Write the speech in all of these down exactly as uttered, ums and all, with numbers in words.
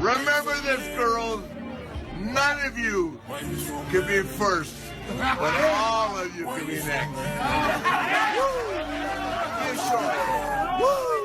Remember this, girls. None of you can be first, but all of you can be next. You sure? Woo!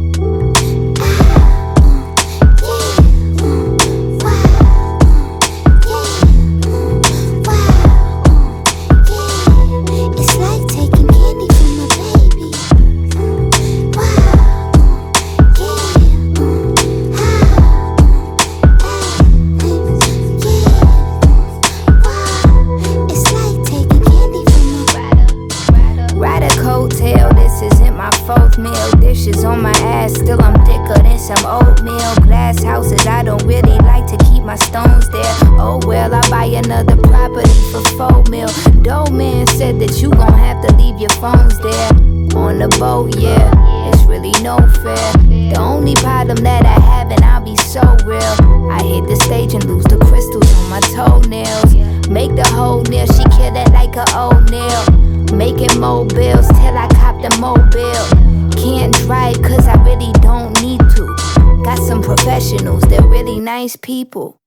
This isn't my fourth meal. Dishes on my ass, still I'm thicker than some oatmeal. Glass houses, I don't really like to keep my stones there. Oh well, I buy another property for four mil. Dope man said that you gon' have to leave your phones there. On the boat, yeah, it's really no fair. The only problem that I have, and I'll be so real, I hit the stage and lose the crystals on my toenails. Make the whole nail, she kill it like a old nail. Making mobiles till I cop the mobile. Can't drive cause I really don't need to. Got some professionals, they're really nice people.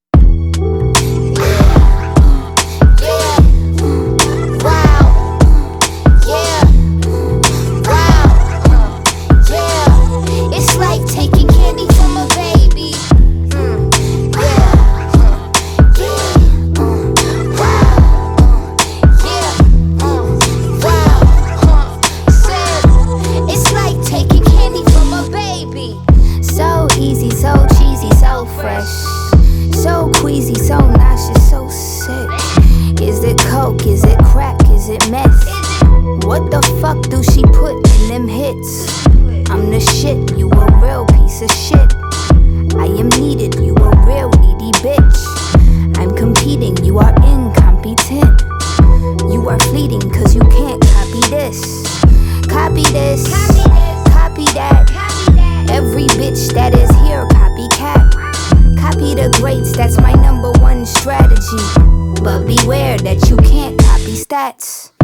Easy, so cheesy, so fresh, so queasy, so nauseous, so sick. Is it coke, is it crack, is it meth? What the fuck do she put in them hits? I'm the shit, you a real piece of shit. I am needed, you a real needy bitch. I'm competing, you are incompetent. You are fleeting cause you can't copy this. Copy this, copy that. Every bitch that is here, copycat. Copy the greats, that's my number one strategy. But beware that you can't copy stats.